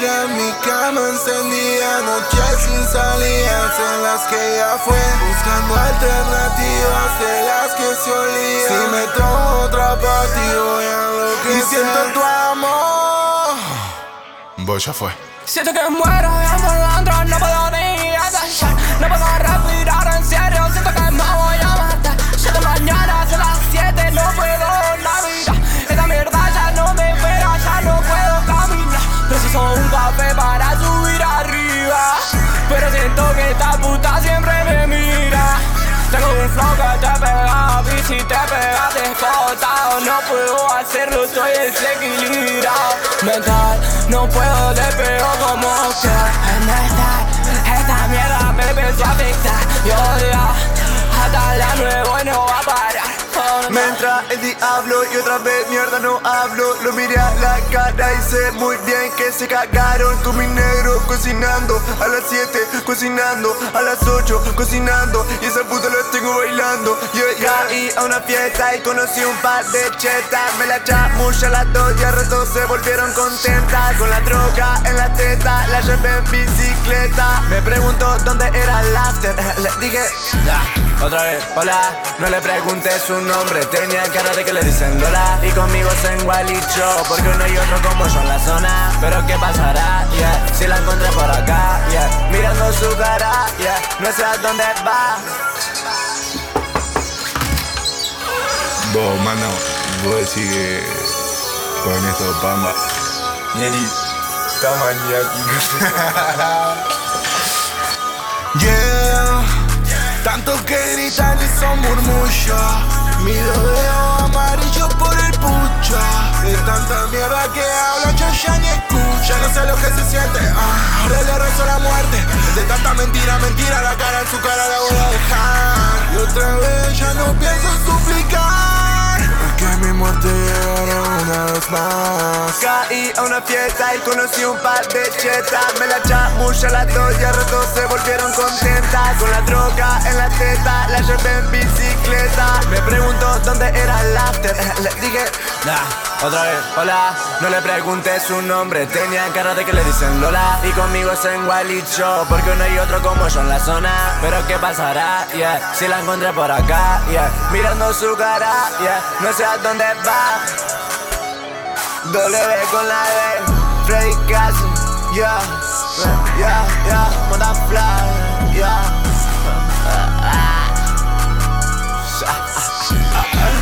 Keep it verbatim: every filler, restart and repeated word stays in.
mentira en mi cama encendida, noches sin salidas en las que ella fue, buscando alternativas de las que se olvida. Si me tomo otra pa' ti voy a enloquecer. Y siento tu amor. Vos ya fue. Siento que muero de amor dentro, no puedo ni atallar, no puedo respirar en serio, siento que me voy a matar. Siete mañana, son las siete, no puedo la vida. Esta mierda ya no me espera, ya no puedo caminar. Preciso un café para subir arriba, pero siento que esta puta siempre me mira. Tengo un flow que te pega, y si te pegas desbotado, no puedo hacerlo, estoy desequilibrado. Mental, no puedo, le pego como que mental. Esta mierda me empezó a afectar, yo ya, hasta la nuevo y no va a parar. Me entra el diablo y otra vez mierda no hablo. Lo miré a la cara y sé muy bien que se cagaron con mi negro cocinando a las siete, cocinando a las ocho, cocinando y esa puta la tengo bailando. Yo caí a una fiesta y conocí un par de chetas. Me la chamulla las dos y al rato se volvieron contentas. Con la droga en la teta, la llevé en bicicleta. Me preguntó dónde era el after, le dije ya. Otra vez, hola, no le pregunté su nombre, tenía cara de que le dicen Lola. Y conmigo se engualichó, porque uno y otro como yo en la zona. Pero qué pasará, yeah, si la encontré por acá, yeah, mirando su cara, yeah, no sé a dónde va. Vos, mano, vos decís que con esto pamba. Neri, está maníaco. Yeah, tanto que gritan y son murmullos. Mi dedo amarillo por el pucho. De tanta mierda que habla yo ya ni escucho. No sé lo que se siente, ah, ahora le rezo la muerte. De tanta mentira, mentira, la cara en su cara la voy a dejar. Y otra vez ya no pienso suplicar, porque mi muerte llegará una vez más. Caí a una fiesta y conocí un par de chetas. Me la chamulla las dos y al rato se volvieron contentas. Con la droga en la teta, la llevé en bicicleta. Me preguntó dónde era el after, le dije nah. Otra vez, hola, no le pregunté su nombre, tenía cara de que le dicen Lola. Y conmigo se engualichó, porque uno y otro como yo en la zona. Pero qué pasará, yeah, si la encontré por acá, yeah, mirando su cara, yeah, no sé a dónde va. W con la D, Freddy Castle, yeah, yeah, yeah, Motherfly, yeah.